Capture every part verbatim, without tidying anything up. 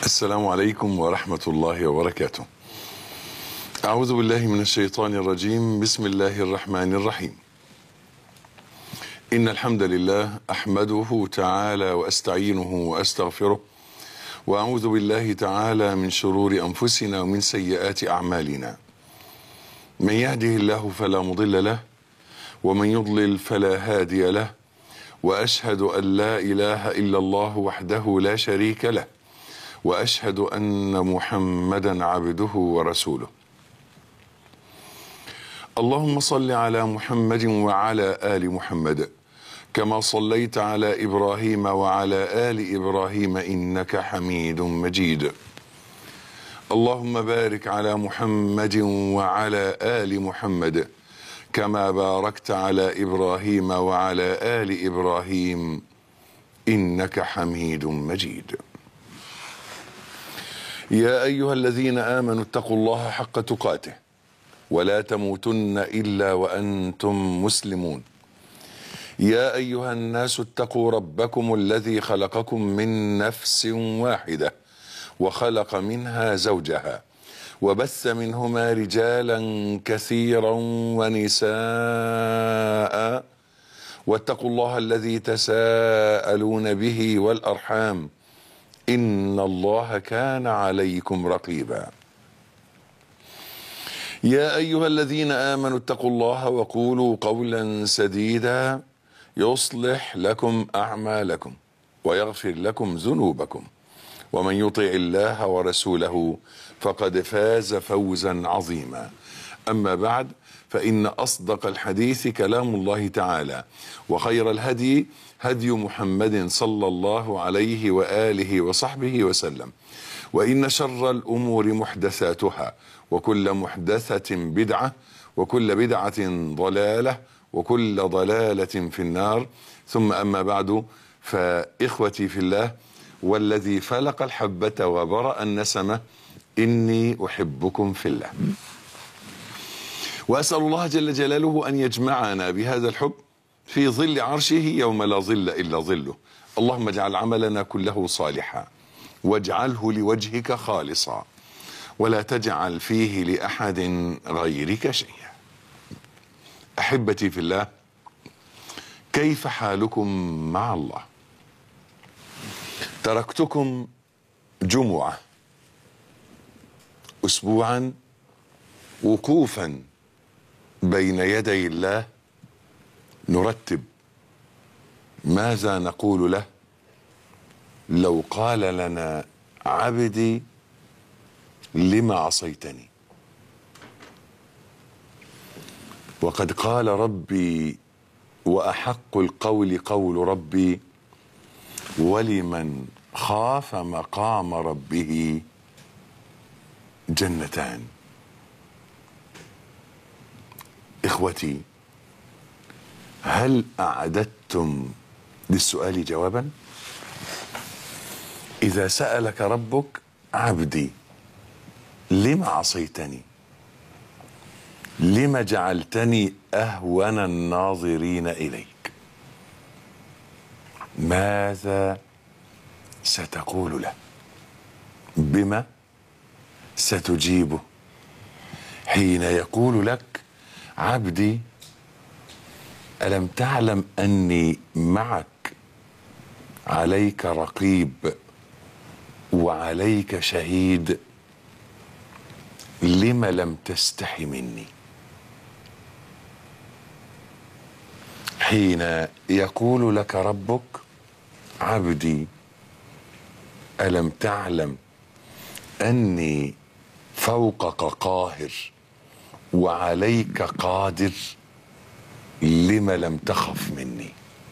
السلام عليكم ورحمة الله وبركاته. أعوذ بالله من الشيطان الرجيم. بسم الله الرحمن الرحيم. إن الحمد لله أحمده تعالى وأستعينه وأستغفره، وأعوذ بالله تعالى من شرور أنفسنا ومن سيئات أعمالنا. من يهده الله فلا مضل له، ومن يضلل فلا هادي له، وأشهد أن لا إله إلا الله وحده لا شريك له، وأشهد أن محمدا عبده ورسوله. اللهم صل على محمد وعلى آل محمد كما صليت على إبراهيم وعلى آل إبراهيم إنك حميد مجيد. اللهم بارك على محمد وعلى آل محمد كما باركت على إبراهيم وعلى آل إبراهيم إنك حميد مجيد. يا أيها الذين آمنوا اتقوا الله حق تقاته ولا تموتن إلا وأنتم مسلمون. يا أيها الناس اتقوا ربكم الذي خلقكم من نفس واحدة وخلق منها زوجها وبث منهما رجالا كثيرا ونساء، واتقوا الله الذي تساءلون به والأرحام إن الله كان عليكم رقيبا. يا أيها الذين آمنوا اتقوا الله وقولوا قولا سديدا يصلح لكم أعمالكم ويغفر لكم ذنوبكم، ومن يطع الله ورسوله فقد فاز فوزا عظيما. أما بعد، فإن أصدق الحديث كلام الله تعالى، وخير الهدي هدي محمد صلى الله عليه وآله وصحبه وسلم، وإن شر الأمور محدثاتها، وكل محدثة بدعة، وكل بدعة ضلالة، وكل ضلالة في النار. ثم أما بعد، فإخوتي في الله، والذي فلق الحبة وبرأ النسمة، إني أحبكم في الله، وأسأل الله جل جلاله أن يجمعنا بهذا الحب في ظل عرشه يوم لا ظل إلا ظله. اللهم اجعل عملنا كله صالحا، واجعله لوجهك خالصا، ولا تجعل فيه لأحد غيرك شيئا. أحبتي في الله، كيف حالكم مع الله؟ تركتكم جمعة أسبوعا وقوفا بين يدي الله نرتب ماذا نقول له لو قال لنا عبدي لما عصيتني. وقد قال ربي وأحق القول قول ربي ولمن خاف مقام ربه جنتان. إخوتي، هل أعددتم للسؤال جوابا؟ إذا سألك ربك عبدي لما عصيتني، لما جعلتني أهون الناظرين إليك، ماذا ستقول له؟ بما ستجيبه حين يقول لك عبدي ألم تعلم أني معك، عليك رقيب وعليك شهيد، لم لم تستحي مني؟ حين يقول لك ربك عبدي ألم تعلم أني فوقك قاهر وعليك قادر، لم لم تخف مني؟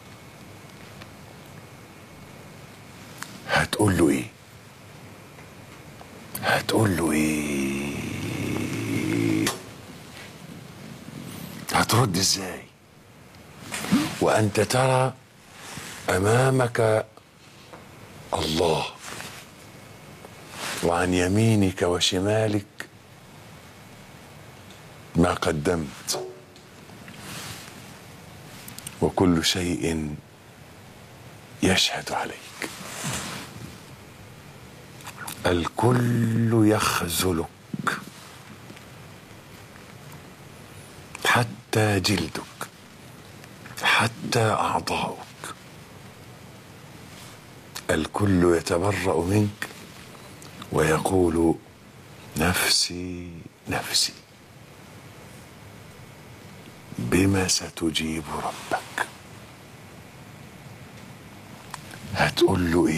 هتقول له ايه؟ هتقول له ايه؟ هترد ازاي وانت ترى امامك الله، وعن يمينك وشمالك ما قدمت، وكل شيء يشهد عليك؟ الكل يخذلك حتى جلدك، حتى أعضاؤك، الكل يتبرأ منك ويقول نفسي نفسي. بما ستجيب ربك؟ هتقول له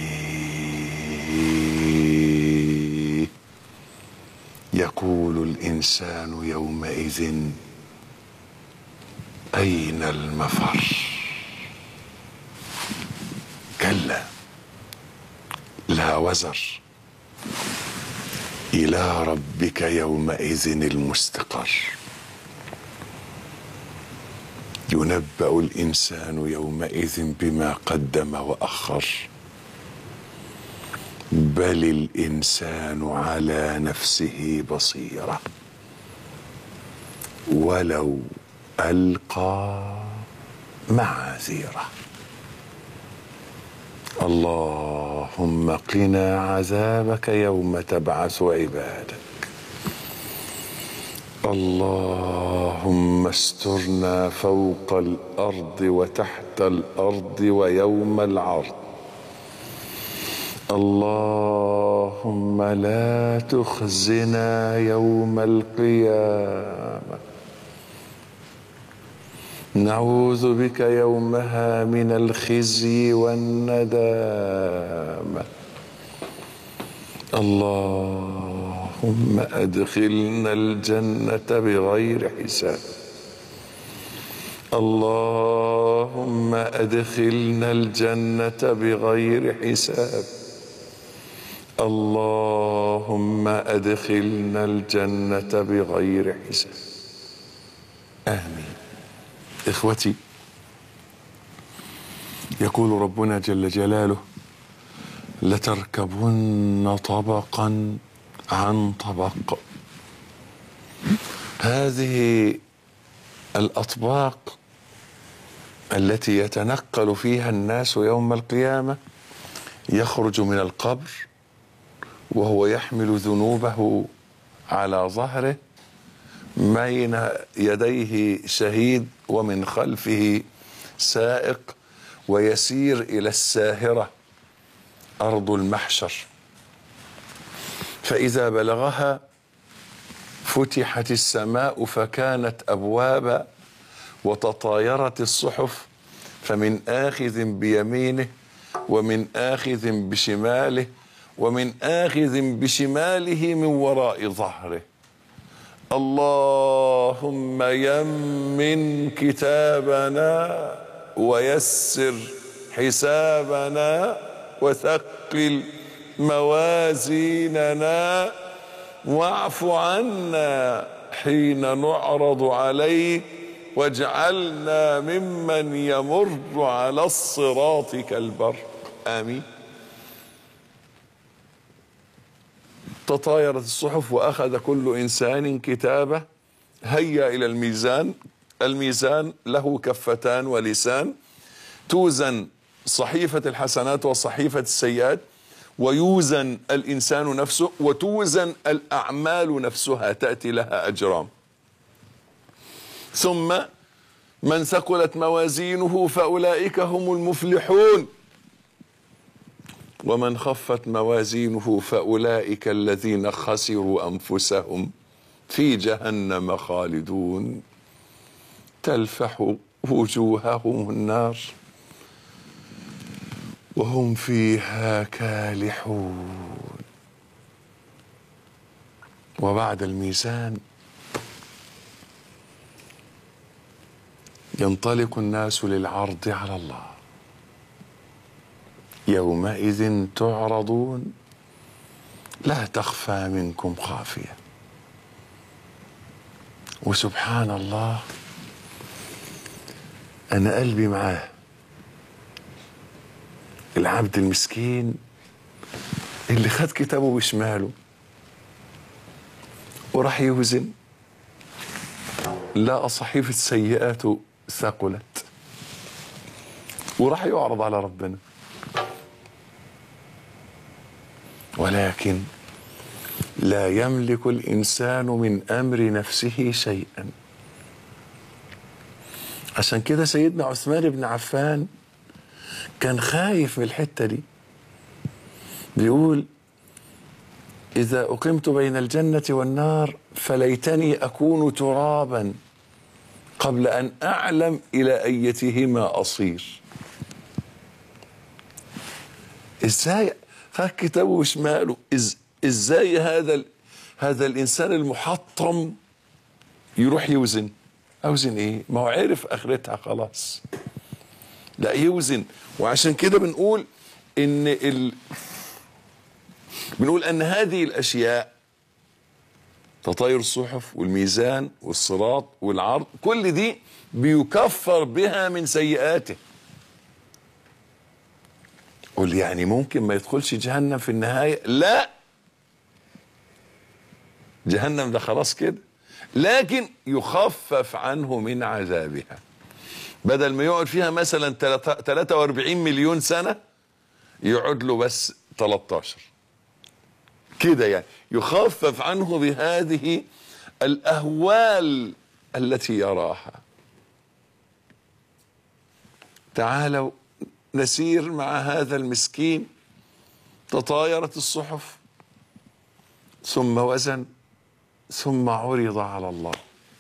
ايه؟ يقول الإنسان يومئذ أين المفر؟ كلا لا وزر، إلى ربك يومئذ المستقر. ينبأ الإنسان يومئذ بما قدم وأخر، بل الإنسان على نفسه بصيرة ولو ألقى معاذيره. اللهم قنا عذابك يوم تبعث عبادك. اللهم استرنا فوق الأرض وتحت الأرض ويوم العرض. اللهم لا تخزنا يوم القيامة. نعوذ بك يومها من الخزي والندامة. اللهم أدخلنا الجنة بغير حساب. اللهم أدخلنا الجنة بغير حساب. اللهم أدخلنا الجنة بغير حساب. آمين. إخوتي، يقول ربنا جل جلاله لتركبن طبقا عن طبق. هذه الأطباق التي يتنقل فيها الناس يوم القيامة، يخرج من القبر وهو يحمل ذنوبه على ظهره، بين يديه شهيد ومن خلفه سائق، ويسير إلى الساهرة أرض المحشر. فإذا بلغها فتحت السماء فكانت أبوابا، وتطايرت الصحف، فمن آخذ بيمينه ومن آخذ بشماله ومن آخذ بشماله من وراء ظهره. اللهم يمن كتابنا ويسر حسابنا وثقل موازيننا واعف عنا حين نعرض عليك واجعلنا ممن يمر على الصراط كالبرق. آمين. تطايرت الصحف وأخذ كل إنسان كتابه. هيا إلى الميزان. الميزان له كفتان ولسان، توزن صحيفة الحسنات وصحيفة السيئات، ويوزن الإنسان نفسه، وتوزن الأعمال نفسها، تأتي لها أجرام. ثم من ثقلت موازينه فأولئك هم المفلحون، ومن خفت موازينه فأولئك الذين خسروا أنفسهم في جهنم خالدون تلفح وجوههم النار وهم فيها كالحون. وبعد الميزان ينطلق الناس للعرض على الله. يومئذ تعرضون لا تخفى منكم خافية. وسبحان الله، أنا قلبي معاه. العبد المسكين اللي خد كتابه بشماله وراح يوزن، لقى صحيفة سيئاته ثقلت وراح يعرض على ربنا. ولكن لا يملك الإنسان من أمر نفسه شيئا. عشان كده سيدنا عثمان بن عفان كان خايف من الحتة دي، بيقول: إذا أقمت بين الجنة والنار فليتني أكون ترابا قبل أن أعلم إلى أيتهما أصير. إزاي خد كتابه وشماله، إز إزاي هذا هذا الإنسان المحطم يروح يوزن؟ أوزن إيه؟ ما هو عرف آخرتها خلاص. لا يوزن. وعشان كده بنقول إن ال بنقول أن هذه الأشياء، تطاير الصحف والميزان والصراط والعرض، كل دي بيكفر بها من سيئاته. قل يعني ممكن ما يدخلش جهنم في النهاية؟ لا، جهنم ده خلاص كده، لكن يخفف عنه من عذابها. بدل ما يقعد فيها مثلا ثلاثة وأربعين مليون سنة يقعد له بس ثلاثة عشر كده، يعني يخفف عنه بهذه الأهوال التي يراها. تعالوا نسير مع هذا المسكين. تطايرت الصحف، ثم وزن، ثم عرض على الله.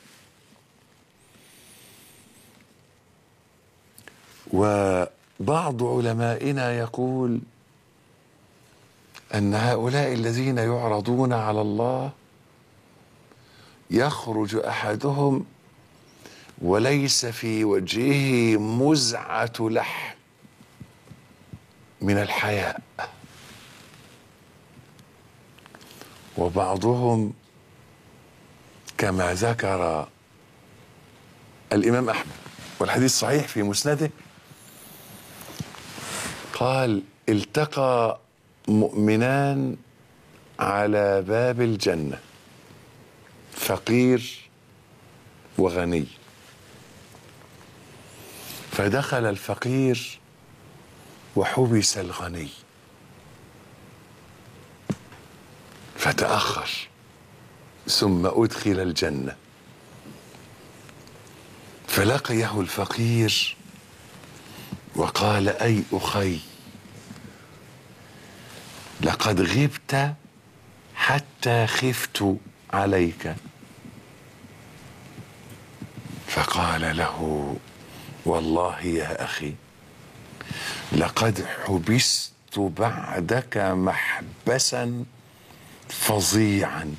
وبعض علمائنا يقول أن هؤلاء الذين يعرضون على الله يخرج أحدهم وليس في وجهه مزعة لحم من الحياء، وبعضهم كما ذكر الإمام أحمد والحديث صحيح في مسنده، قال: التقى مؤمنان على باب الجنة، فقير وغني، فدخل الفقير وحبس الغني فتأخر، ثم أدخل الجنة، فلقيه الفقير وقال: أي أخي، لقد غبت حتى خفت عليك. فقال له: والله يا أخي، لقد حبست بعدك محبسا فظيعا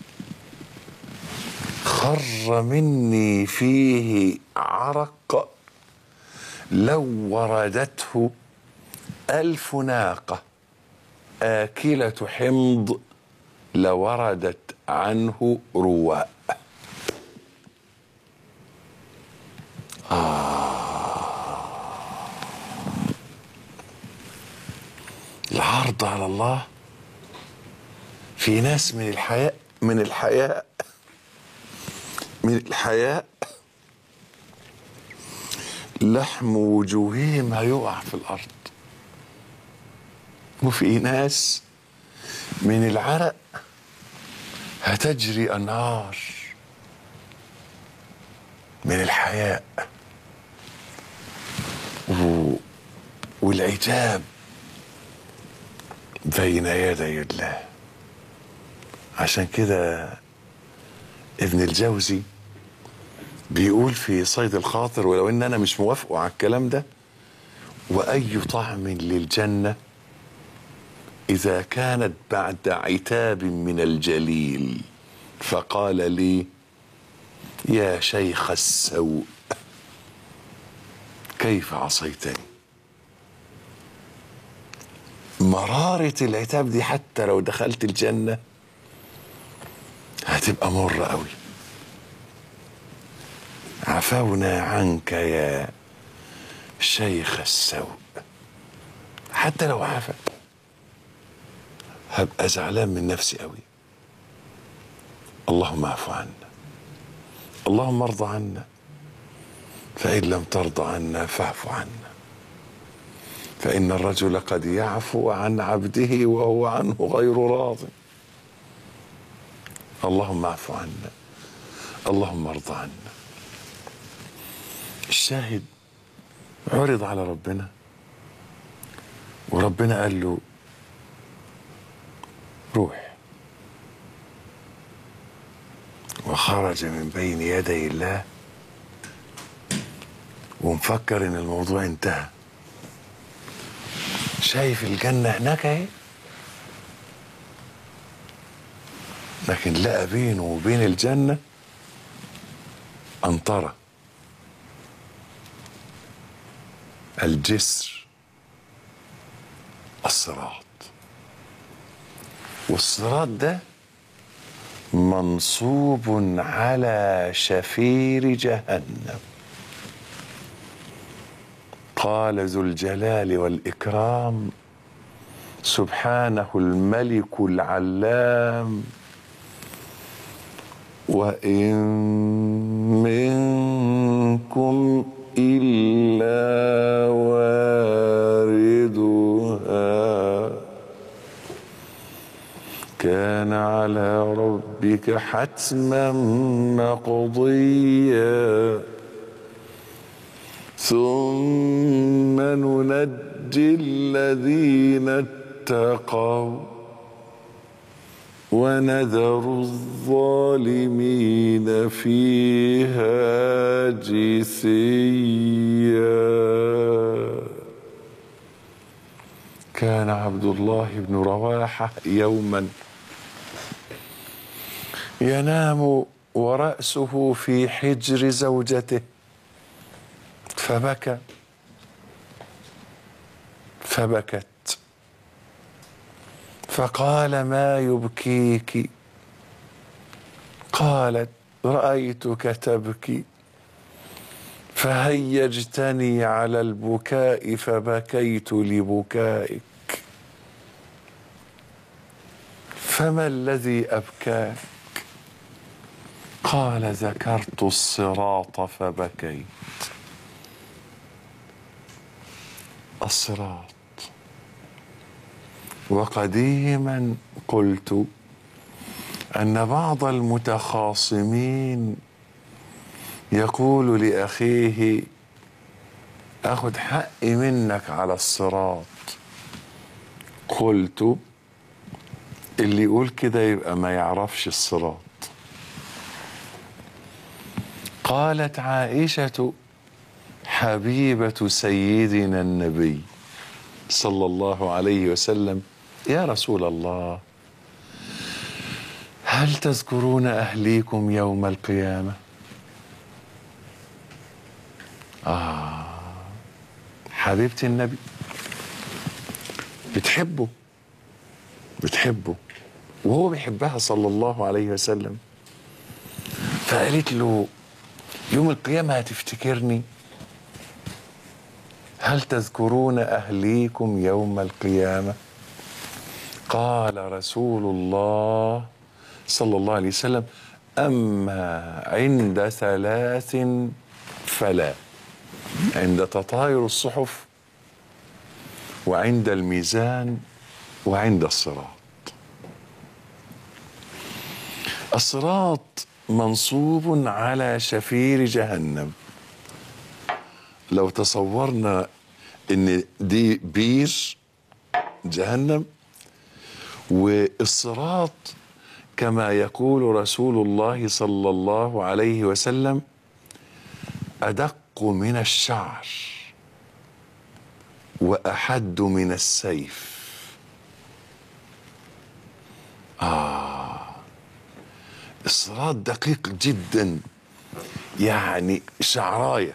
خر مني فيه عرق لو وردته ألف ناقة آكلة حمض لوردت عنه رواء. آه. العرض على الله. في ناس من الحياء من الحياء من الحياء لحم وجوههم هيقع في الأرض، وفي ناس من العرق هتجري أنهار من الحياء و... والعتاب بين يدي الله. عشان كده ابن الجوزي بيقول في صيد الخاطر، ولو ان انا مش موافقه على الكلام ده: واي طعم للجنة اذا كانت بعد عتاب من الجليل فقال لي: يا شيخ السوء كيف عصيتني. مرارة العتاب دي حتى لو دخلت الجنة هتبقى مرة قوي. عفونا عنك يا شيخ السوء، حتى لو عفا هبقى زعلان من نفسي قوي. اللهم اعف عنا، اللهم ارض عنا، فإن لم ترضى عنا فاعف عنا. فإن الرجل قد يعفو عن عبده وهو عنه غير راض. اللهم اعف عنا، اللهم ارض عنا. الشاهد عرض على ربنا، وربنا قال له روح، وخرج من بين يدي الله ومفكر ان الموضوع انتهى. شايف الجنة هناك اهي، لكن لقى بينه وبين الجنة أنطرة، الجسر، الصراط. والصراط ده منصوب على شفير جهنم. قال ذو الجلال والإكرام سبحانه الملك العلام: وإن منكم إلا واردها كان على ربك حتما مقضيا ثم ننجي الذين اتقوا ونذر الظالمين فيها جثيا. كان عبد الله بن رواحة يوما ينام ورأسه في حجر زوجته فبكى فبكت فقال: ما يبكيك؟ قالت: رأيتك تبكي فهيجتني على البكاء فبكيت لبكائك. فما الذي أبكاك؟ قال: ذكرت الصراط فبكيت. الصراط. وقديما قلت أن بعض المتخاصمين يقول لأخيه: أخذ حقي منك على الصراط. قلت: اللي يقول كده يبقى ما يعرفش الصراط. قالت عائشة حبيبة سيدنا النبي صلى الله عليه وسلم: يا رسول الله، هل تذكرون أهليكم يوم القيامة؟ آه، حبيبة النبي بتحبه بتحبه وهو بيحبها صلى الله عليه وسلم. فقالت له: يوم القيامة هتفتكرني؟ هل تذكرون أهليكم يوم القيامة؟ قال رسول الله صلى الله عليه وسلم: أما عند ثلاث فلا، عند تطاير الصحف وعند الميزان وعند الصراط. الصراط منصوب على شفير جهنم. لو تصورنا ان دي بير جهنم، والصراط كما يقول رسول الله صلى الله عليه وسلم أدق من الشعر وأحد من السيف. آه، الصراط دقيق جدا، يعني شعراية،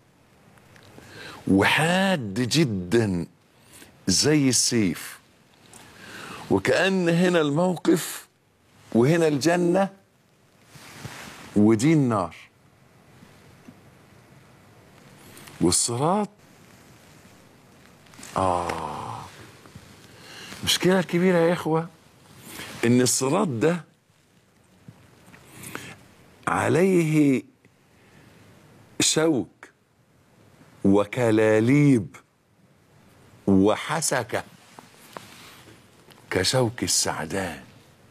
وحاد جدا زي السيف. وكأن هنا الموقف وهنا الجنة ودي النار. والصراط آه مشكلة كبيرة يا إخوة، إن الصراط ده عليه شوك وكلاليب وحسك كشوك السعدان.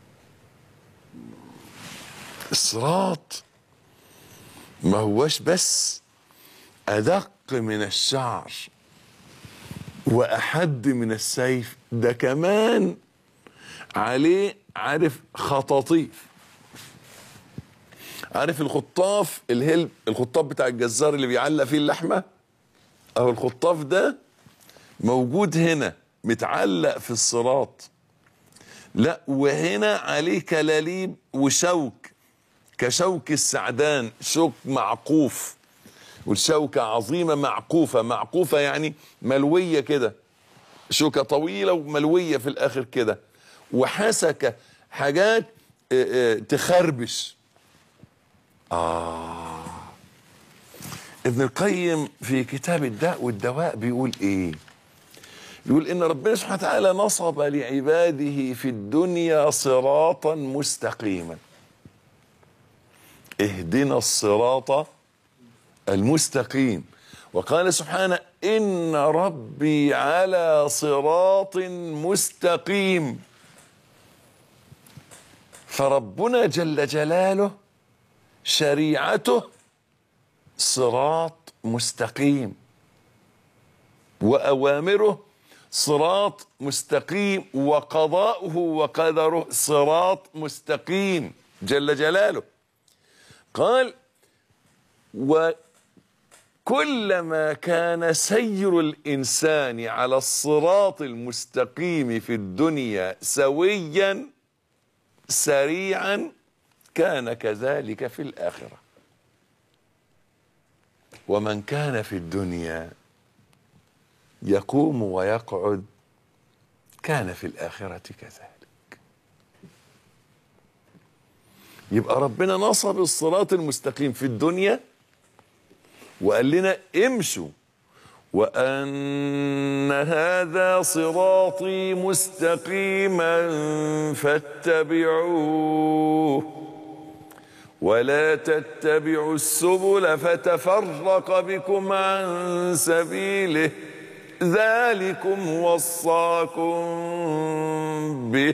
الصراط ما هوش بس أدق من الشعر وأحد من السيف، ده كمان عليه عارف خطاطيف. عارف الخطاف الهلب، الخطاف بتاع الجزار اللي بيعلق فيه اللحمة، أو الخطاف ده موجود هنا متعلق في الصراط. لا، وهنا عليه كلاليب وشوك كشوك السعدان، شوك معقوف، والشوكة عظيمة معقوفة. معقوفة يعني ملوية كده، شوكة طويلة وملوية في الآخر كده. وحسكة حاجات اه اه تخربش. آه ابن القيم في كتاب الداء والدواء بيقول إيه؟ يقول إن ربنا سبحانه وتعالى نصب لعباده في الدنيا صراطا مستقيما. اهدنا الصراط المستقيم. وقال سبحانه إن ربي على صراط مستقيم. فربنا جل جلاله شريعته صراط مستقيم، وأوامره صراط مستقيم، وقضاؤه وقدره صراط مستقيم جل جلاله. قال وكلما كان سير الإنسان على الصراط المستقيم في الدنيا سويا سريعا كان كذلك في الآخرة. ومن كان في الدنيا يقوم ويقعد كان في الآخرة كذلك. يبقى ربنا نصب الصراط المستقيم في الدنيا وقال لنا امشوا، وأن هذا صراطي مستقيما فاتبعوه ولا تتبعوا السبل فتفرق بكم عن سبيله ذلكم وصاكم به.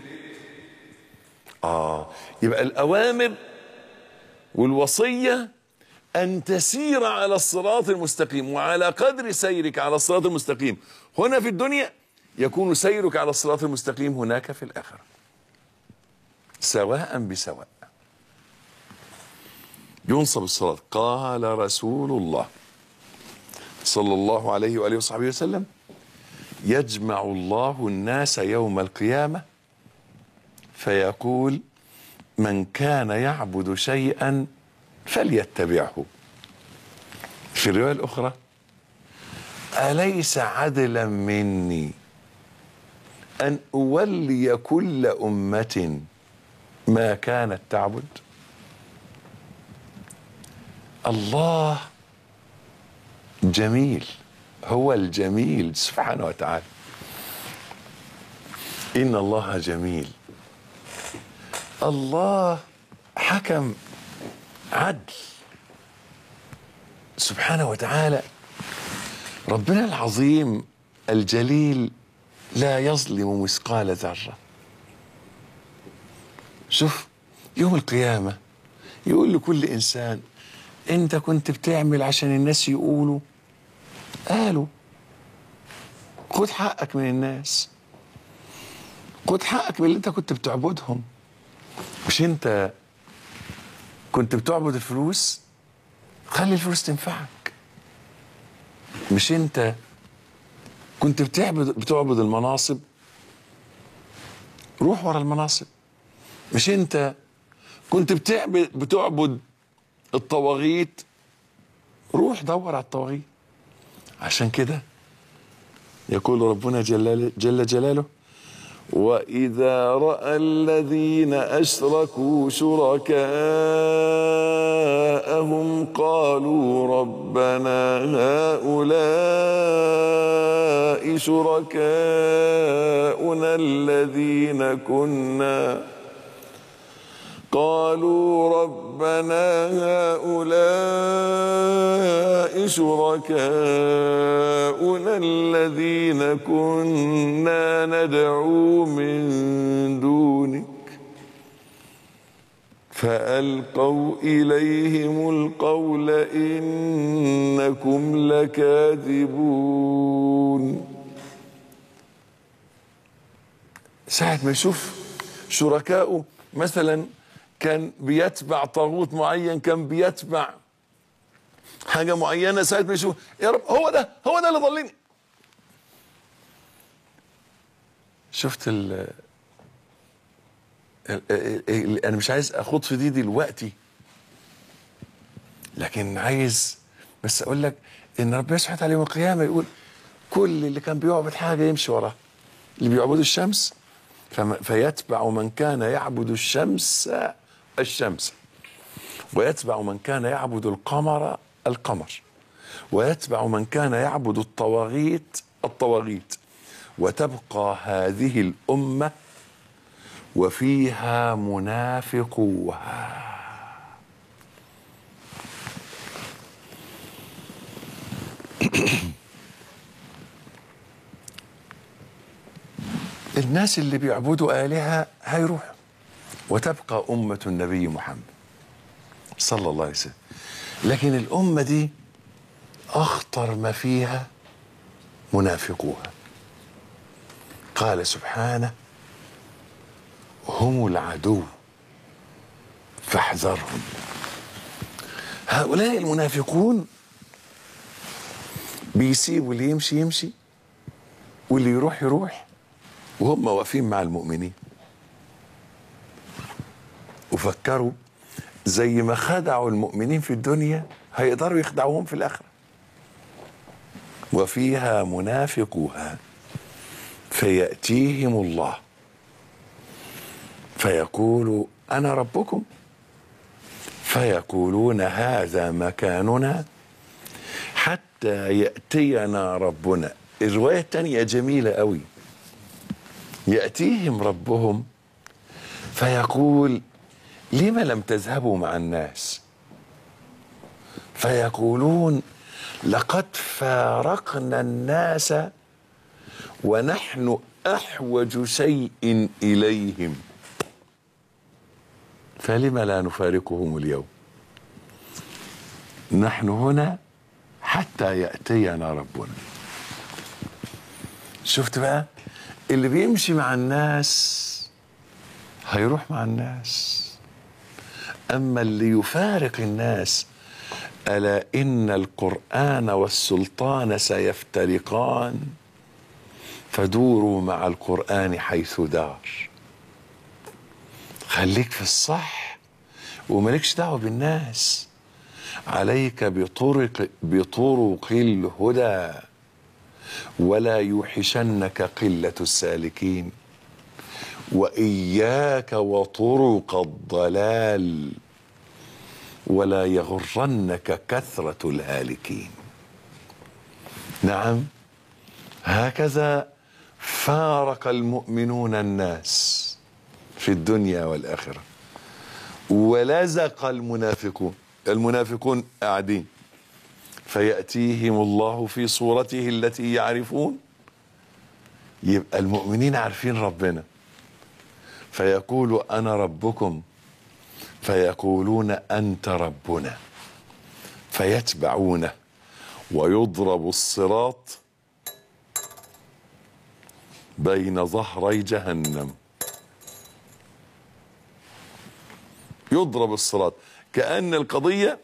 آه يبقى الأوامر والوصية أن تسير على الصراط المستقيم، وعلى قدر سيرك على الصراط المستقيم هنا في الدنيا يكون سيرك على الصراط المستقيم هناك في الآخرة، سواء بسواء. ينصب الصراط. قال رسول الله صلى الله عليه وآله وصحبه وسلم يجمع الله الناس يوم القيامة فيقول من كان يعبد شيئا فليتبعه. في الرواية الأخرى أليس عدلا مني أن أولي كل أمة ما كانت تعبد؟ الله جميل، هو الجميل سبحانه وتعالى. إن الله جميل. الله حكم عدل سبحانه وتعالى. ربنا العظيم الجليل لا يظلم مثقال ذرة. شوف يوم القيامة يقول لكل إنسان أنت كنت بتعمل عشان الناس يقولوا قالوا، خد حقك من الناس، خد حقك من اللي أنت كنت بتعبدهم. مش أنت كنت بتعبد الفلوس، خلي الفلوس تنفعك. مش أنت كنت بتعبد بتعبد المناصب، روح ورا المناصب. مش أنت كنت بتعبد بتعبد الطواغيت، روح دور على الطواغيت. عشان كده يقول ربنا جل, جل جلاله وإذا رأى الذين أشركوا شركاءهم قالوا ربنا هؤلاء شركاؤنا الذين كنا قالوا ربنا هؤلاء شركاؤنا الذين كنا ندعو من دونك فألقوا إليهم القول إنكم لكاذبون. ساعة ما يشوف شركاؤه مثلا كان بيتبع طاغوت معين، كان بيتبع حاجة معينة، ساعة ما يشوف يا رب هو ده هو ده اللي ضلني. شفت ال انا مش عايز اخوض في دي دلوقتي، لكن عايز بس اقول لك ان ربنا سبحانه وتعالى يوم القيامه يقول كل اللي كان بيعبد حاجه يمشي وراها. اللي بيعبدوا الشمس فيتبع من كان يعبد الشمس الشمس، ويتبع من كان يعبد القمر القمر، ويتبع من كان يعبد الطواغيت الطواغيت، وتبقى هذه الأمة وفيها منافقوها. الناس اللي بيعبدوا آلهة هيروحوا، وتبقى أمة النبي محمد صلى الله عليه وسلم. لكن الأمة دي أخطر ما فيها منافقوها. قال سبحانه هم العدو فاحذرهم. هؤلاء المنافقون بيسيبوا اللي يمشي يمشي واللي يروح يروح، وهم واقفين مع المؤمنين. وفكروا زي ما خدعوا المؤمنين في الدنيا هيقدروا يخدعوهم في الآخرة. وفيها منافقوها فيأتيهم الله فيقول أنا ربكم فيقولون هذا مكاننا حتى يأتينا ربنا. الرواية الثانية جميلة قوي، يأتيهم ربهم فيقول لما لم تذهبوا مع الناس؟ فيقولون لقد فارقنا الناس ونحن أحوج شيء إليهم فلم لا نفارقهم اليوم؟ نحن هنا حتى يأتينا ربنا. شفت بقى اللي بيمشي مع الناس هيروح مع الناس، أما اللي يفارق الناس ألا إن القرآن والسلطان سيفترقان فدوروا مع القرآن حيث دار. خليك في الصح ومالكش دعوة بالناس، عليك بطرق بطرق الهدى ولا يوحشنك قلة السالكين، وإياك وطرق الضلال ولا يغرنك كثرة الهالكين. نعم، هكذا فارق المؤمنون الناس في الدنيا والآخرة، ولزق المنافقون. المنافقون قاعدين فيأتيهم الله في صورته التي يعرفون. يبقى المؤمنين عارفين ربنا فيقول أنا ربكم فيقولون أنت ربنا فيتبعونه ويضرب الصراط بين ظهري جهنم. يضرب الصراط كأن القضية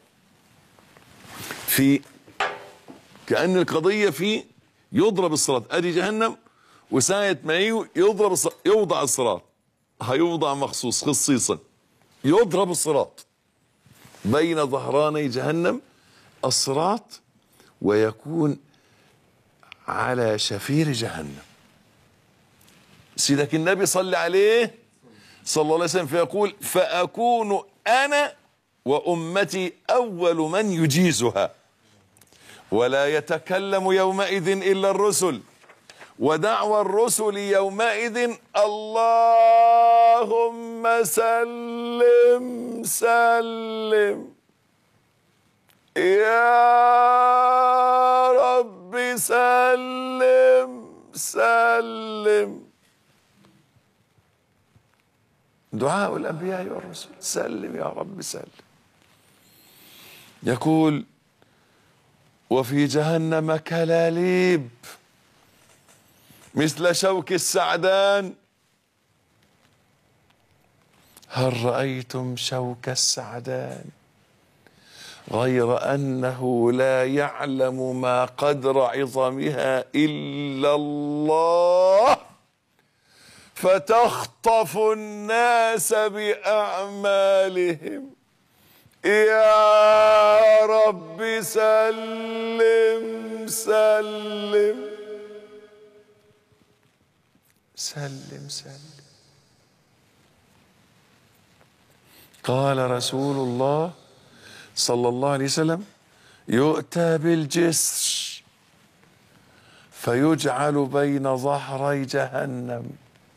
في كأن القضية في يضرب الصراط. ادي جهنم، وساعة ما يضرب الصراط يوضع الصراط، هيوضع مخصوص خصيصا يضرب الصراط بين ظهراني جهنم الصراط، ويكون على شفير جهنم. سيدك النبي صلى عليه صلى الله عليه وسلم فيقول فأكون أنا وأمتي أول من يجيزها، ولا يتكلم يومئذ إلا الرسل، ودعوى الرسل يومئذ اللهم اللهم سلم سلم يا رب سلم سلم. دعاء الأنبياء والرسل، سلم يا رب سلم. يقول وفي جهنم كلاليب مثل شوك السعدان. هل رأيتم شوك السعدان؟ غير أنه لا يعلم ما قدر عظمها إلا الله، فتخطف الناس بأعمالهم. يا رب سلم سلم سلم سلم. قال رسول الله صلى الله عليه وسلم يؤتى بالجسر فيجعل بين ظهري جهنم.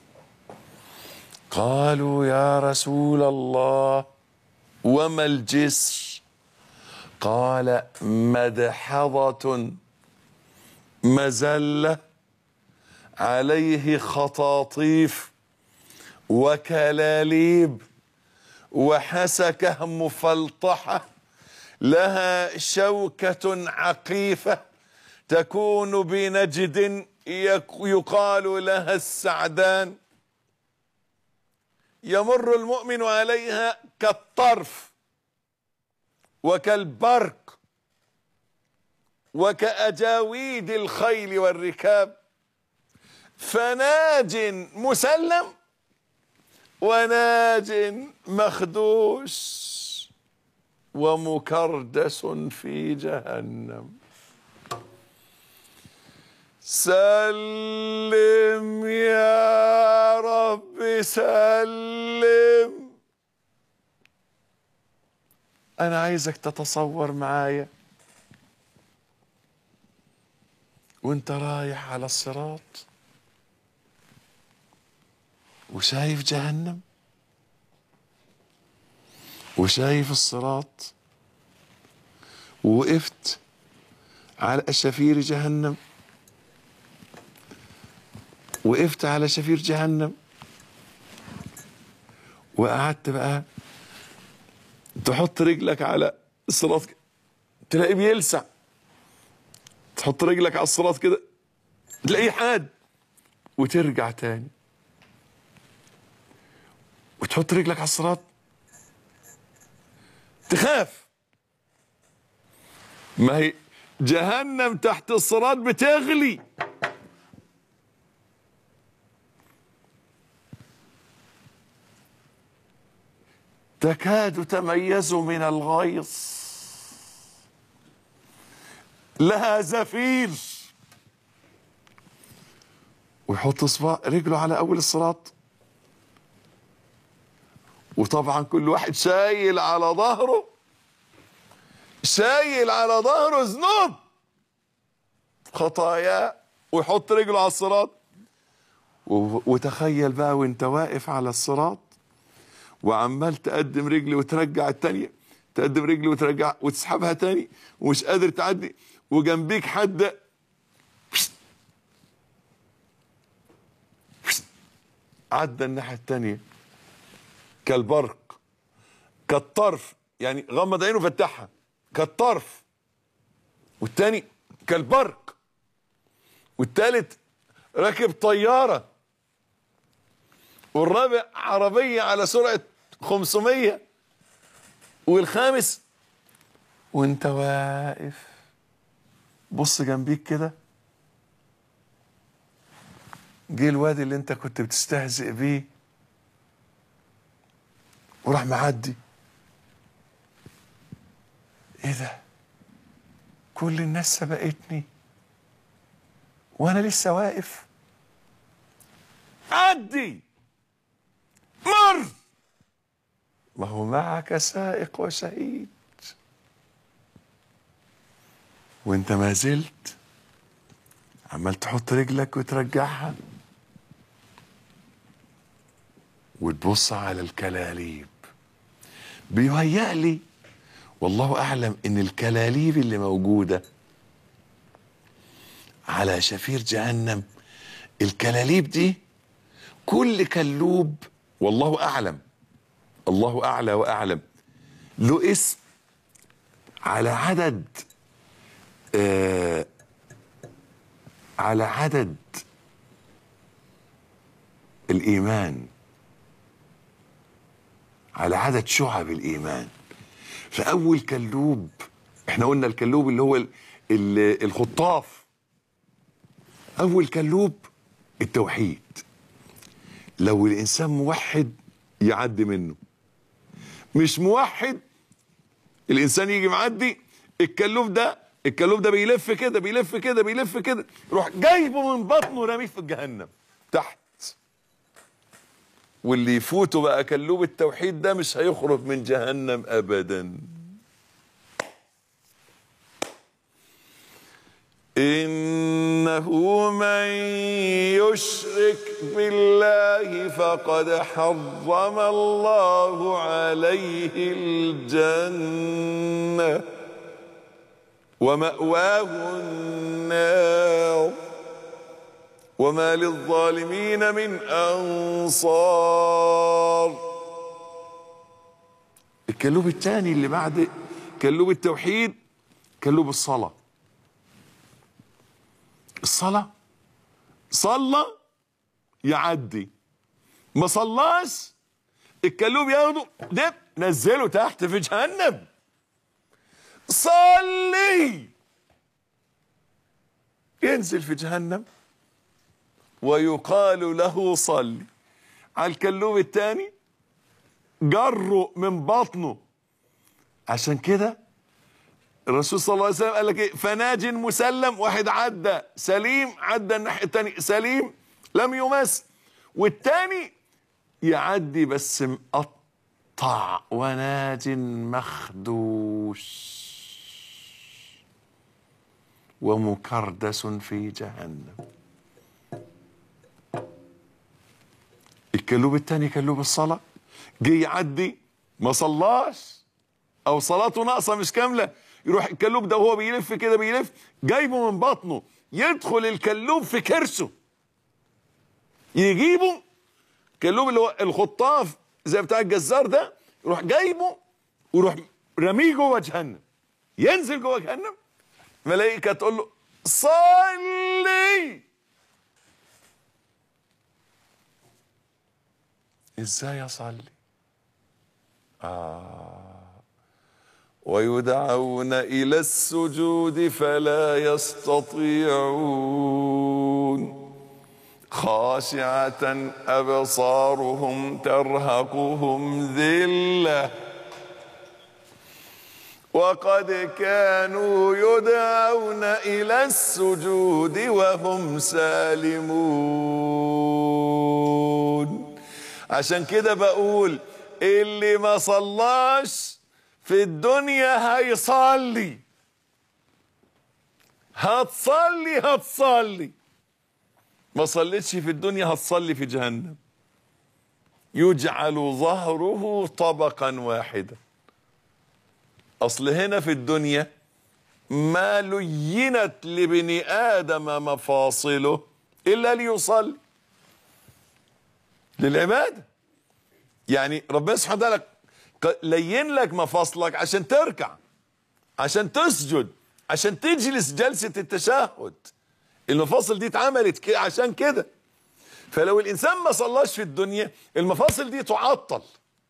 قالوا يا رسول الله وما الجسر؟ قال مدحضة مزلة عليه خطاطيف وكلاليب وحسكة مفلطحة لها شوكة عقيفة تكون بنجد يقال لها السعدان، يمر المؤمن عليها كالطرف وكالبرق وكأجاويد الخيل والركاب، فناج مسلم وناج مخدوش ومكردس في جهنم. سلم يا رب سلم. أنا عايزك تتصور معايا وانت رايح على الصراط وشايف جهنم وشايف الصراط، ووقفت على شفير جهنم، وقفت على شفير جهنم وقعدت بقى تحط رجلك على الصراط تلاقيه بيلسع، تحط رجلك على الصراط كده تلاقيه حاد، وترجع تاني وتحط رجلك على الصراط تخاف. ما هي جهنم تحت الصراط بتغلي، تكاد تميز من الغيظ، لها زفير. ويحط صباع رجله على اول الصراط، وطبعا كل واحد شايل على ظهره شايل على ظهره ذنوب خطاياه، ويحط رجله على الصراط. وتخيل بقى وانت واقف على الصراط وعمال تقدم رجلي وترجع التانية، تقدم رجلي وترجع وتسحبها تاني ومش قادر تعدي، وجنبيك حد عدى الناحية التانية كالبرق كالطرف، يعني غمض عينه وفتحها كالطرف، والتاني كالبرق، والتالت راكب طيارة، والرابع عربية على سرعة خمسمية، والخامس وانت واقف بص جنبيك كده جه الواد اللي انت كنت بتستهزئ بيه وراح معدي. ايه ده؟ كل الناس سبقتني وانا لسه واقف. عدي مر، ما هو معك سائق وشهيد، وانت ما زلت عمال تحط رجلك وترجعها. وتبص على الكلاليب. بيهيأ لي والله اعلم ان الكلاليب اللي موجوده على شفير جهنم، الكلاليب دي كل كلوب والله اعلم، الله اعلى واعلم، له اسم على عدد آه على عدد الايمان، على عدد شعب الايمان. فاول كلوب، احنا قلنا الكلوب اللي هو ال ال الخطاف، اول كلوب التوحيد. لو الانسان موحد يعدي منه، مش موحد الانسان يجي معدي، الكلوب ده الكلوب ده بيلف كده بيلف كده بيلف كده، يروح جايبه من بطنه رميه في جهنم تحت. واللي يفوته بقى كلوب التوحيد ده مش هيخرج من جهنم ابدا. إنه من يشرك بالله فقد حرم الله عليه الجنة ومأواه النار وما للظالمين من أنصار. الكلوب الثاني اللي بعد كلوب التوحيد كلوب الصلاة. الصلاة صلى يعدي، ما صلاش الكلوب ياخده دب نزله تحت في جهنم. صلي ينزل في جهنم ويقال له صلي. على الكلوب الثاني جره من بطنه. عشان كده الرسول صلى الله عليه وسلم قال لك ايه؟ فناج مسلم، واحد عدى سليم، عدى الناحيه الثانيه سليم لم يمس، والثاني يعدي بس مقطع، وناج مخدوش ومكردس في جهنم. الكلوب الثاني كلوب الصلاه، جه يعدي ما صلاش او صلاته ناقصه مش كامله، يروح الكلوب ده وهو بيلف كده بيلف جايبه من بطنه، يدخل الكلوب في كرسه، يجيبه كلوب اللي هو الخطاف زي بتاع الجزار ده، يروح جايبه ويروح رميه جوه جهنم، ينزل جوه جهنم، ملائكه تقول له صلي. ازاي اصلي؟ آه ويدعون إلى السجود فلا يستطيعون خاشعة أبصارهم ترهقهم ذلة وقد كانوا يدعون إلى السجود وهم سالمون. عشان كده بقول اللي ما صلاش في الدنيا هيصلي، هتصلي هتصلي، ما صليتش في الدنيا هتصلي في جهنم. يجعل ظهره طبقا واحدا. اصل هنا في الدنيا ما لينت لبني ادم مفاصله الا ليصلي للعباده. يعني ربنا سبحانه وتعالى لين لك مفاصلك عشان تركع، عشان تسجد، عشان تجلس جلسة التشهد. المفاصل دي اتعملت عشان كده. فلو الإنسان ما صلاش في الدنيا المفاصل دي تعطل،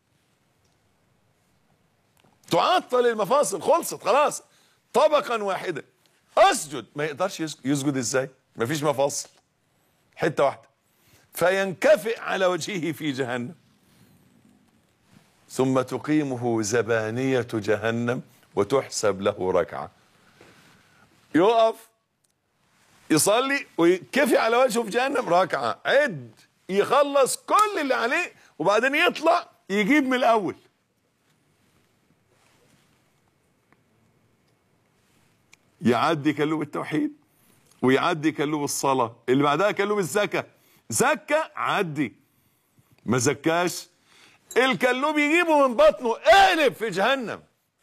تعطل المفاصل، خلصت خلاص. طبقا واحدا اسجد، ما يقدرش يسجد ازاي؟ ما فيش مفاصل، حتة واحدة، فينكفئ على وجهه في جهنم، ثم تقيمه زبانية جهنم وتحسب له ركعة. يقف يصلي ويكفي على وجهه في جهنم ركعة، عد يخلص كل اللي عليه وبعدين يطلع يجيب من الأول. يعدي كلوب التوحيد ويعدي كلوب الصلاة، اللي بعدها كلوب الزكاة، زكاة عدي، ما زكاش، الكلوب يجيبه من بطنه قالب في جهنم.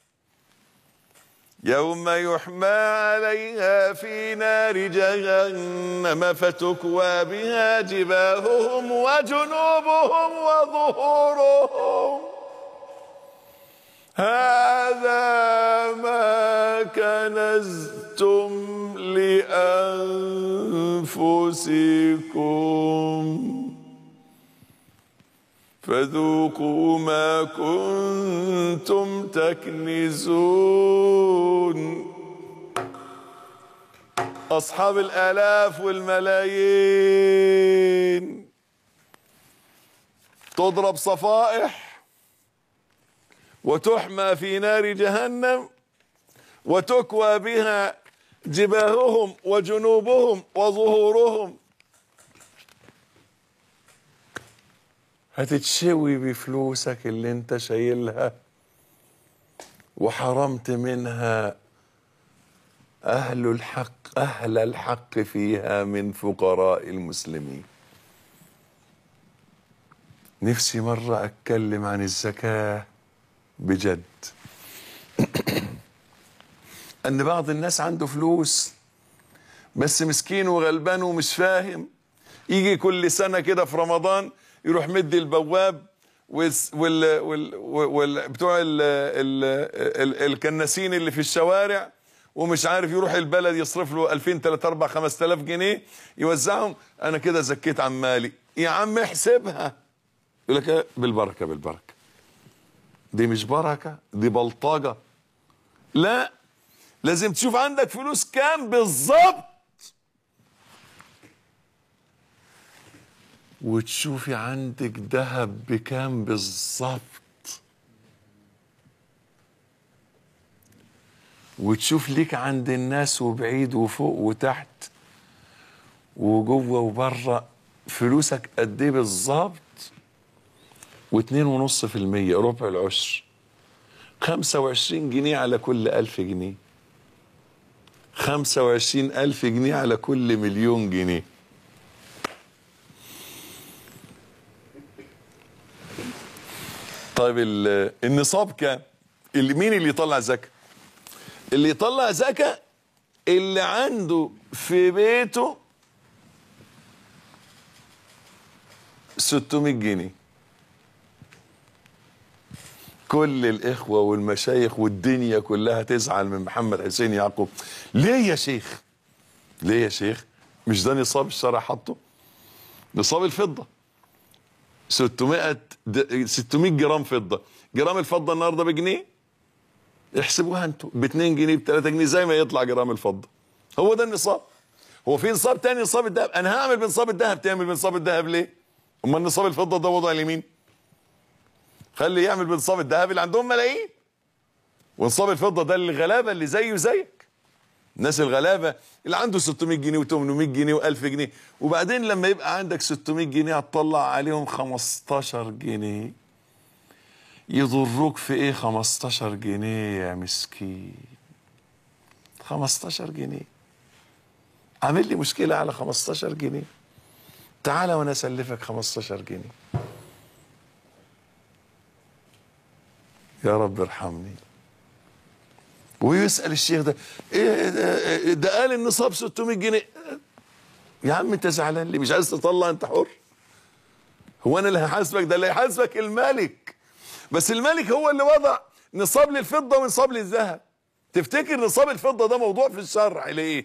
يوم يحمى عليها في نار جهنم فتكوى بها جباههم وجنوبهم وظهورهم هذا ما كنزتم لأنفسكم فذوقوا ما كنتم تكنزون. أصحاب الآلاف والملايين تضرب صفائح وتحمى في نار جهنم وتكوى بها جباههم وجنوبهم وظهورهم. هتتشوي بفلوسك اللي انت شايلها وحرمت منها أهل الحق أهل الحق فيها من فقراء المسلمين. نفسي مرة أتكلم عن الزكاة بجد. أن بعض الناس عنده فلوس بس مسكين وغلبان ومش فاهم، يجي كل سنة كده في رمضان يروح مدي البواب وال وال وال وال بتوع ال ال ال الكناسين اللي في الشوارع ومش عارف يروح البلد يصرف له ألفين ثلاثة أربعة خمسة آلاف جنيه يوزعهم. انا كده زكيت عن مالي. يا عم احسبها. يقول لك بالبركه بالبركه. دي مش بركه، دي بلطجه. لا، لازم تشوف عندك فلوس كام بالظبط وتشوفي عندك ذهب بكام بالظبط وتشوف ليك عند الناس وبعيد وفوق وتحت وجوه وبره فلوسك قد ايه بالظبط. واتنين ونص في المية ربع العشر خمسة وعشرين جنيه على كل ألف جنيه، خمسة وعشرين ألف جنيه على كل مليون جنيه. طيب النصاب كام؟ اللي مين اللي يطلع زكاة؟ اللي يطلع زكاة اللي عنده في بيته ستمائة جنيه. كل الإخوة والمشايخ والدنيا كلها تزعل من محمد حسين يعقوب. ليه يا شيخ؟ ليه يا شيخ؟ مش ده نصاب الشرع حطه؟ نصاب الفضة ستمائة ستمائة جرام فضة. جرام الفضة النهارده بجنيه، احسبوها انتوا ب اتنين جنيه ب تلاتة جنيه زي ما يطلع جرام الفضة. هو ده النصاب. هو في نصاب تاني نصاب الذهب؟ انا هعمل بنصاب الذهب. تعمل بنصاب الذهب ليه؟ امال نصاب الفضة ده وضع اليمين. خلي يعمل بنصاب الذهب اللي عندهم ملايين، ونصاب الفضة ده اللي غلابة اللي زيه زيك. الناس الغلابة اللي عنده ستمائة جنيه وتمنمائة جنيه وألف جنيه. وبعدين لما يبقى عندك ستمائة جنيه هتطلع عليهم خمستاشر جنيه. يضروك في ايه خمستاشر جنيه يا مسكين؟ خمستاشر جنيه عامل لي مشكلة على خمستاشر جنيه. تعالى وانا اسلفك خمستاشر جنيه. يا رب ارحمني. ويسأل الشيخ ده ايه ده, ده قال النصاب ستمائة جنيه. يا عم انت زعلان ليه؟ مش عايز تطلع؟ انت حر. هو انا اللي هحاسبك؟ ده اللي هيحاسبك الملك. بس الملك هو اللي وضع نصاب للفضة ونصاب للذهب. تفتكر نصاب الفضة ده موضوع في الشرع ليه؟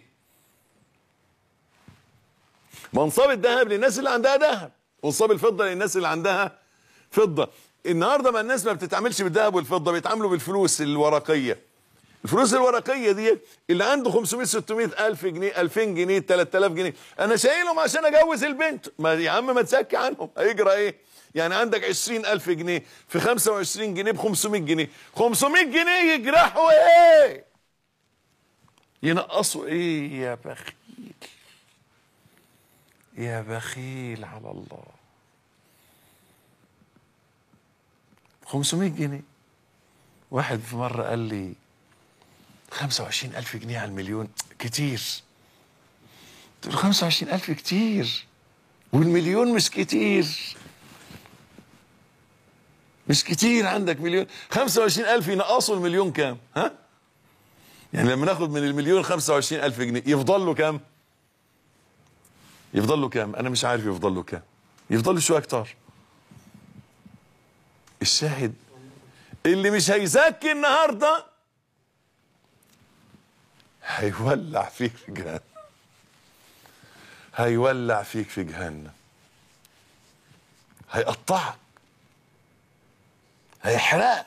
منصاب الذهب للناس اللي عندها ذهب، ونصاب الفضة للناس اللي عندها فضة. النهارده ما الناس ما بتتعاملش بالذهب والفضة، بيتعاملوا بالفلوس الورقية. الفلوس الورقية دي اللي عنده خمسمائة ستمائة ألف جنيه ألفين جنيه تلات آلاف جنيه، أنا شايلهم عشان أجوز البنت. ما يا عم ما تزكي عنهم، هيجرى إيه؟ يعني عندك عشرين ألف جنيه في خمسة وعشرين جنيه ب خمسمائة جنيه، خمسمائة جنيه يجرحوا إيه؟ ينقصوا إيه يا بخيل؟ يا بخيل على الله. خمسمائة جنيه. واحد في مرة قال لي خمسة وعشرين ألف جنيه على المليون كتير. قلت له خمسة وعشرين ألف كتير والمليون مش كتير. مش كتير عندك مليون. خمسة وعشرين ألف ينقصوا المليون كام؟ ها؟ يعني لما ناخد من المليون خمسة وعشرين ألف جنيه يفضل له كام؟ يفضل له كام؟ أنا مش عارف يفضل له كام. يفضل له شوية أكتر. الشاهد اللي مش هيزكي النهارده هيولع فيك في جهنم. هيولع فيك في جهنم. هيقطعك. هيحرقك.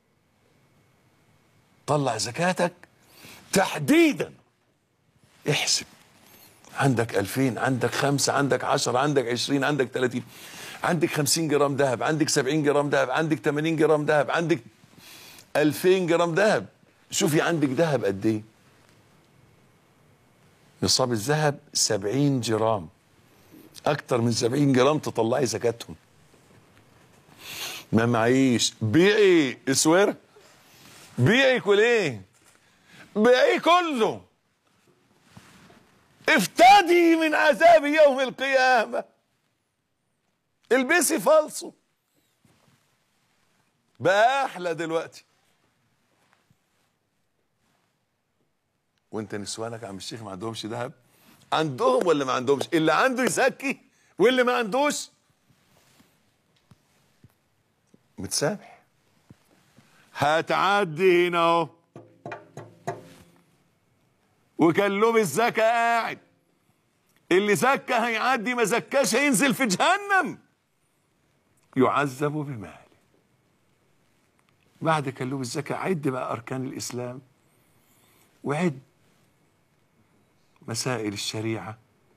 طلع زكاتك تحديدا. احسب. عندك ألفين، عندك خمسة، عندك عشرة، عندك عشرين، عندك ثلاثين، عندك خمسين جرام ذهب، عندك سبعين جرام ذهب، عندك ثمانين جرام ذهب، عندك ألفين جرام ذهب. شوفي عندك ذهب قد ايه؟ نصاب الذهب سبعين جرام. اكتر من سبعين جرام تطلعي زكاتهم. ما معيش بيعي اسوره، بيعي كليه، بيعي كله. افتدي من عذاب يوم القيامة. البسي فالصو بقى احلى دلوقتي. وانت نسوانك عم الشيخ ما عندهمش ذهب؟ عندهم ولا ما عندهمش؟ اللي عنده يزكي واللي ما عندوش متسامح. هتعدي هنا اهو. وكلوب الزكاة قاعد. اللي زكى هيعدي، ما زكاش هينزل في جهنم يعذب بماله. بعد كلوب الزكاة عد بقى أركان الإسلام، وعد مسائل الشريعة.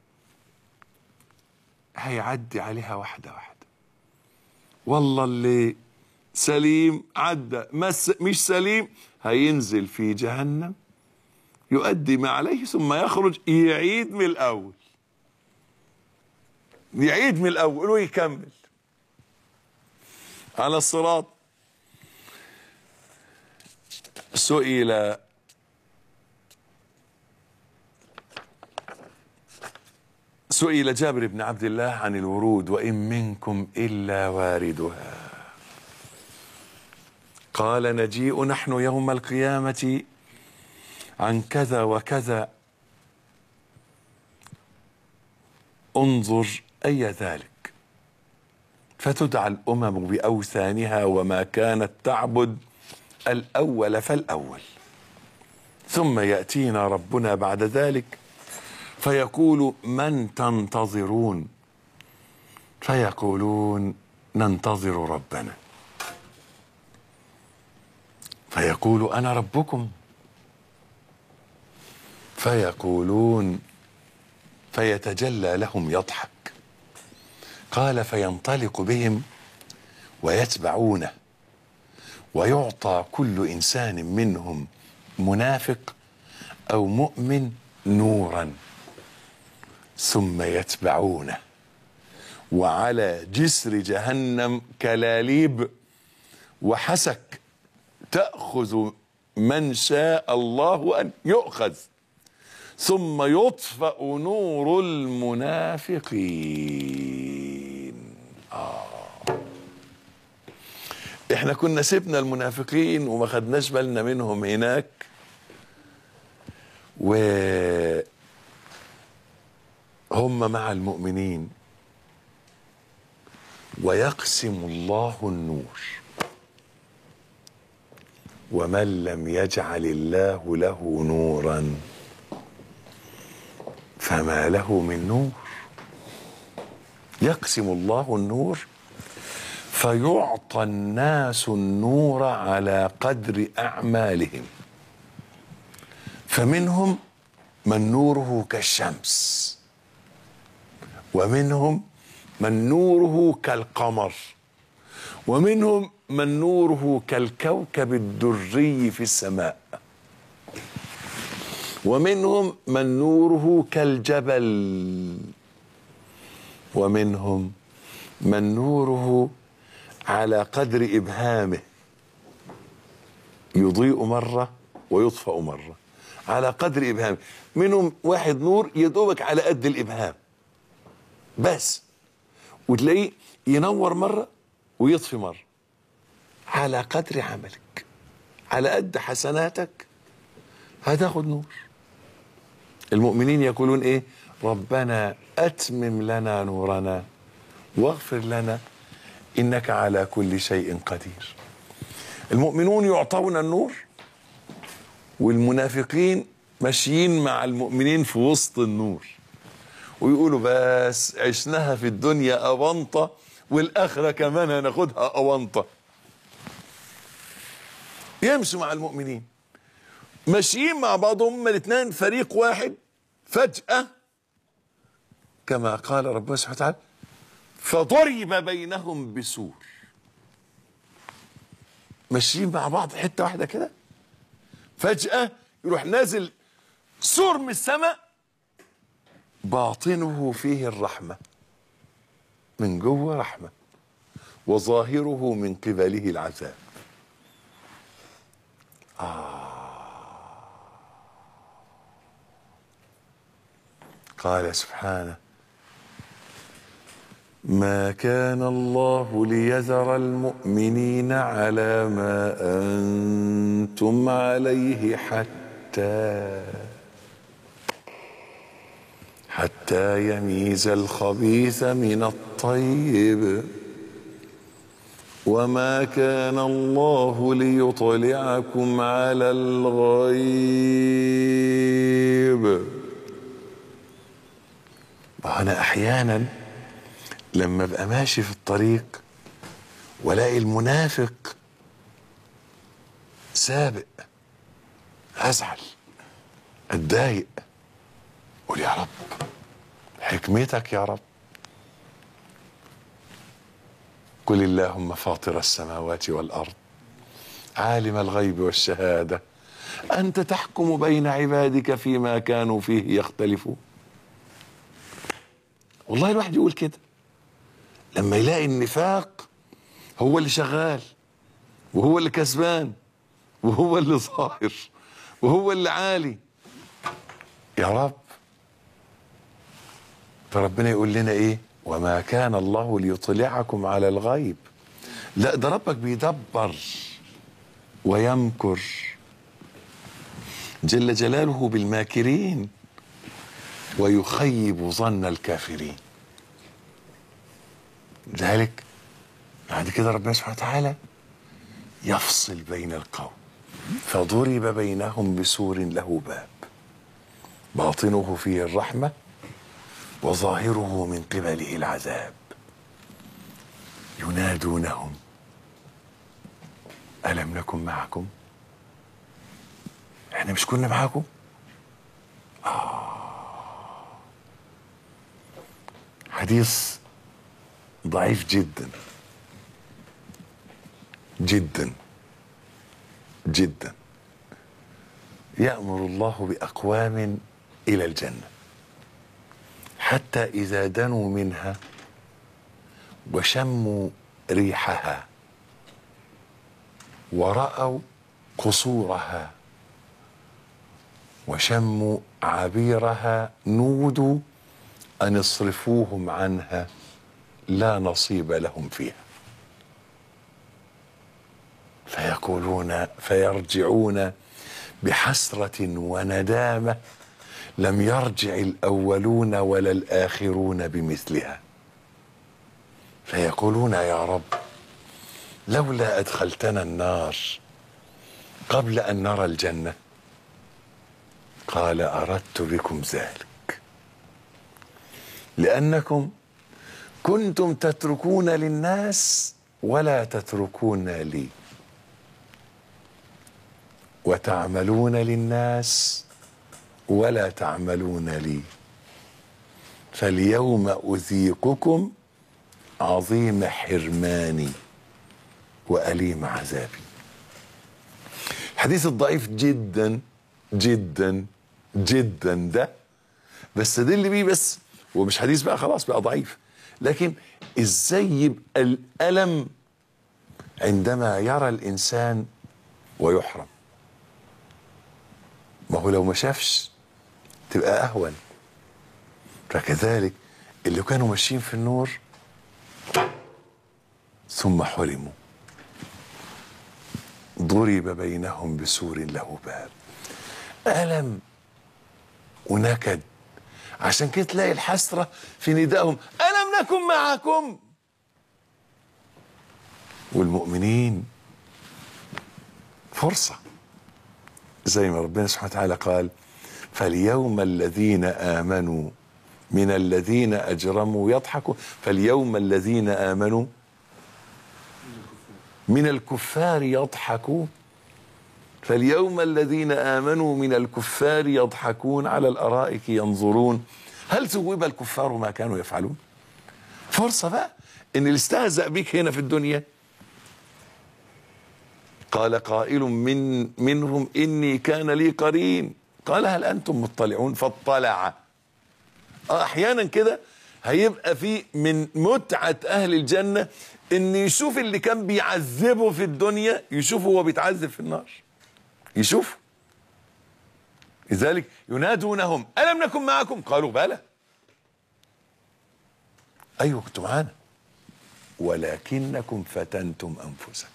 هيعدي عليها واحدة واحدة. والله اللي سليم عدى، مش سليم هينزل في جهنم يؤدي ما عليه ثم يخرج يعيد من الأول. يعيد من الأول ويكمل على الصراط. سئل سئل جابر بن عبد الله عن الورود: وإن منكم إلا واردها. قال: نجيء نحن يوم القيامة عن كذا وكذا، انظر أي ذلك. فتدعى الأمم بأوثانها وما كانت تعبد الأول فالأول. ثم يأتينا ربنا بعد ذلك فيقول: من تنتظرون؟ فيقولون: ننتظر ربنا. فيقول: أنا ربكم. فيقولون، فيتجلى لهم يضحك. قال: فينطلق بهم ويتبعونه، ويعطى كل إنسان منهم منافق أو مؤمن نورا، ثم يتبعونه، وعلى جسر جهنم كلاليب وحسك تأخذ من شاء الله أن يؤخذ، ثم يطفأ نور المنافقين. آه. احنا كنا سيبنا المنافقين وما خدناش بالنا منهم هناك، وهم مع المؤمنين. ويقسم الله النور، ومن لم يجعل الله له نورا فما له من نور. يقسم الله النور فيعطى الناس النور على قدر أعمالهم، فمنهم من نوره كالشمس، ومنهم من نوره كالقمر، ومنهم من نوره كالكوكب الدري في السماء، ومنهم من نوره كالجبل، ومنهم من نوره على قدر إبهامه، يضيء مرة ويطفأ مرة على قدر إبهامه. منهم واحد نور يدوبك على قد الإبهام بس، وتلاقيه ينور مرة ويطفي مرة، على قدر عملك، على قد حسناتك هتاخد نور. المؤمنين يقولون ايه؟ ربنا اتمم لنا نورنا واغفر لنا انك على كل شيء قدير. المؤمنون يعطون النور، والمنافقين ماشيين مع المؤمنين في وسط النور ويقولوا بس عشناها في الدنيا أونطة والآخرة كمان هناخدها أونطة. يمشوا مع المؤمنين ماشيين مع بعضهم، هما الاثنين فريق واحد، فجأة كما قال ربنا سبحانه وتعالى فضرب بينهم بسور. ماشيين مع بعض حتة واحدة كده، فجأة يروح نازل سور من السماء باطنه فيه الرحمة، من جوه رحمة، وظاهره من قبله العذاب. آه. قال سبحانه ما كان الله ليذر المؤمنين على ما أنتم عليه حتى حتى يميز الخبيث من الطيب وما كان الله ليطلعكم على الغيب. وأنا أحيانا لما ابقى ماشي في الطريق والاقي المنافق سابق ازعل اتضايق، قول يا رب حكمتك يا رب. قل اللهم فاطر السماوات والارض عالم الغيب والشهاده انت تحكم بين عبادك فيما كانوا فيه يختلفون. والله الواحد يقول كده لما يلاقي النفاق هو اللي شغال وهو اللي كسبان وهو اللي ظاهر وهو اللي عالي. يا رب، فربنا يقول لنا ايه؟ وما كان الله ليطلعكم على الغيب. لا، ده ربك بيدبر ويمكر جل جلاله بالماكرين ويخيب ظن الكافرين. ذلك بعد كده ربنا سبحانه وتعالى يفصل بين القوم فضرب بينهم بسور له باب باطنه فيه الرحمة وظاهره من قبله العذاب ينادونهم ألم نكن معكم؟ احنا مش كنا معاكم؟ آه. حديث ضعيف جدا جدا جدا. يأمر الله بأقوام إلى الجنة حتى إذا دنوا منها وشموا ريحها ورأوا قصورها وشموا عبيرها نودوا أن اصرفوهم عنها لا نصيب لهم فيها، فيقولون فيرجعون بحسرة وندامة لم يرجع الأولون ولا الآخرون بمثلها، فيقولون يا رب لولا أدخلتنا النار قبل أن نرى الجنة. قال أردت بكم ذلك لأنكم كنتم تتركون للناس ولا تتركون لي وتعملون للناس ولا تعملون لي فاليوم أذيقكم عظيم حرماني وأليم عذابي. الحديث الضعيف جدا جدا جدا ده بس ده اللي بيه بس هو مش حديث بقى، خلاص بقى ضعيف. لكن ازاي يبقى الألم عندما يرى الإنسان ويحرم؟ ما هو لو ما شافش تبقى أهون. فكذلك اللي كانوا ماشيين في النور ثم حرموا ضرب بينهم بسور له باب. ألم ونكد. عشان كده تلاقي الحسرة في ندائهم: ألم نكن معكم. والمؤمنين فرصة، زي ما ربنا سبحانه وتعالى قال: فاليوم الذين آمنوا من الذين أجرموا يضحكوا. فاليوم الذين آمنوا من الكفار يضحكون. فاليوم الذين آمنوا من الكفار يضحكون على الأرائك ينظرون هل ثوب الكفار ما كانوا يفعلون. فرصة بقى إن اللي استهزأ بك هنا في الدنيا قال قائل من منهم إني كان لي قرين قال هل أنتم مطلعون فاطلع. أحيانا كده هيبقى في من متعة أهل الجنة إن يشوف اللي كان بيعذبه في الدنيا يشوفه هو بيتعذب في النار، يشوف. لذلك ينادونهم: ألم نكن معكم؟ قالوا بلى. أيوة كنتوا معانا ولكنكم فتنتم أنفسكم.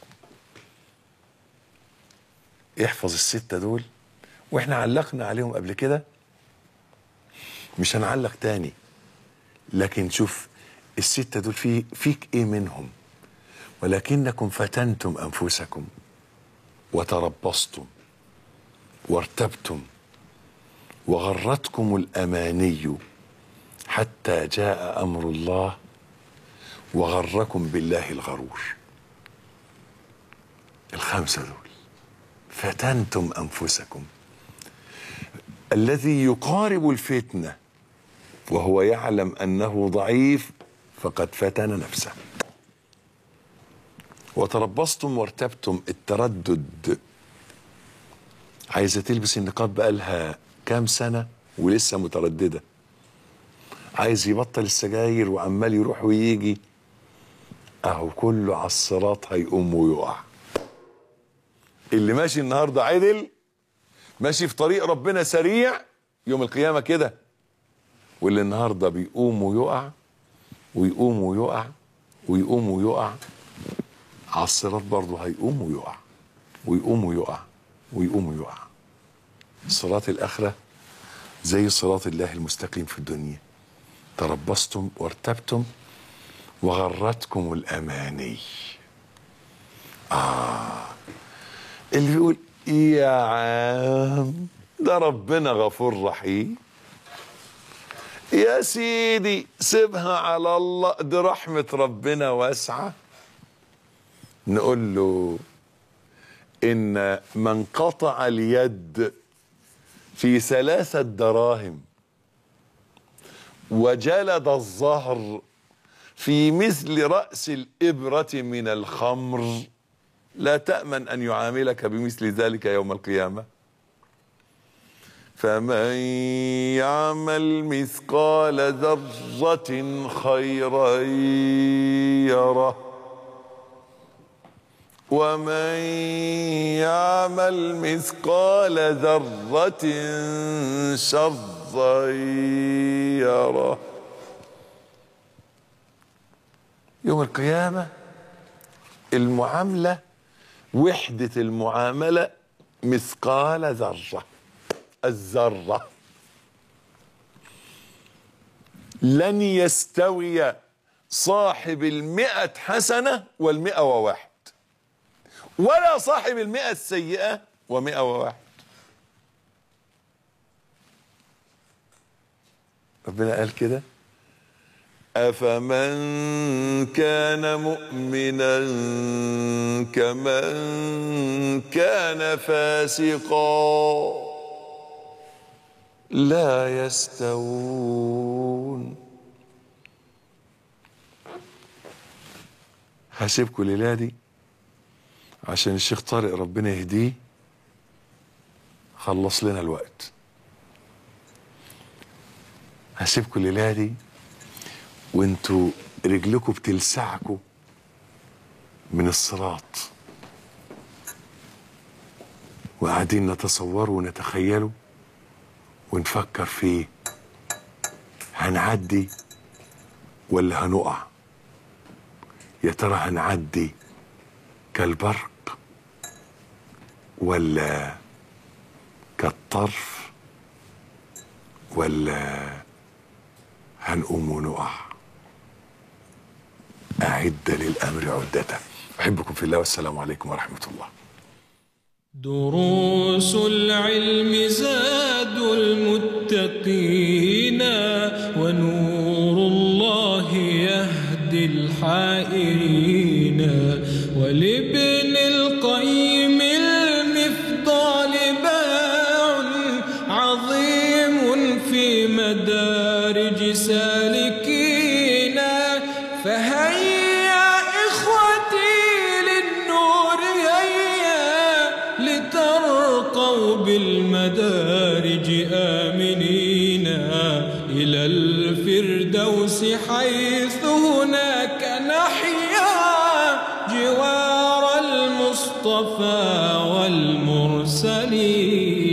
احفظ الستة دول، واحنا علقنا عليهم قبل كده، مش هنعلق تاني، لكن شوف الستة دول في فيك ايه منهم. ولكنكم فتنتم أنفسكم وتربصتم وارتبتم وغرتكم الأماني حتى جاء أمر الله وغركم بالله الغرور. الخمسة دول فتنتم أنفسكم. الذي يقارب الفتنة وهو يعلم أنه ضعيف فقد فتن نفسه. وتربصتم وارتبتم، التردد. عايزة تلبس النقاب بقالها كام سنة ولسه مترددة. عايز يبطل السجاير وعمال يروح ويجي، اهو كله على الصراط هيقوم ويقع. اللي ماشي النهارده عدل، ماشي في طريق ربنا سريع، يوم القيامة كده. واللي النهارده بيقوم ويقع ويقوم ويقع ويقوم ويقع على الصراط برضه هيقوم ويقع ويقوم ويقع ويقوم ويقع. صراط الآخرة زي صراط الله المستقيم في الدنيا. تربصتم وارتبتم وغرتكم الأماني. آه اللي بيقول يا عام ده ربنا غفور رحيم، يا سيدي سيبها على الله، دي رحمة ربنا واسعة. نقول له إن من قطع اليد في ثلاثة دراهم وجلد الظهر في مثل رأس الإبرة من الخمر لا تأمن أن يعاملك بمثل ذلك يوم القيامة. فمن يعمل مثقال ذرة خيرا يره ومن يعمل مثقال ذرة شرا يره. يوم القيامة المعاملة، وحدة المعاملة مثقال ذرة، الذرة. لن يستوي صاحب المئة حسنة والمئة وواحد، ولا صاحب المئة السيئة ومئة وواحد. ربنا قال كده: أفمن كان مؤمنا كمن كان فاسقا لا يستوون. هسيبكم الليلة دي عشان الشيخ طارق ربنا يهديه خلص لنا الوقت. هسيبكم الليلة دي وانتوا رجلكم بتلسعكوا من الصراط وقاعدين نتصوروا ونتخيلوا ونفكر فيه، هنعدي ولا هنقع؟ يا ترى هنعدي كالبرق ولا كالطرف ولا هنقوم ونقع؟ أعد للأمر عدته. أحبكم في الله والسلام عليكم ورحمة الله. دروس العلم زاد المتقين ونور الله يهدي الحائرين ولابن القيم المفضال باع عظيم في مدارج سالكين فهيا إخوتي للنور هيا لترقوا بالمدارج آمنين إلى الفردوس حيث هناك نحيا جوار المصطفى والمرسلين.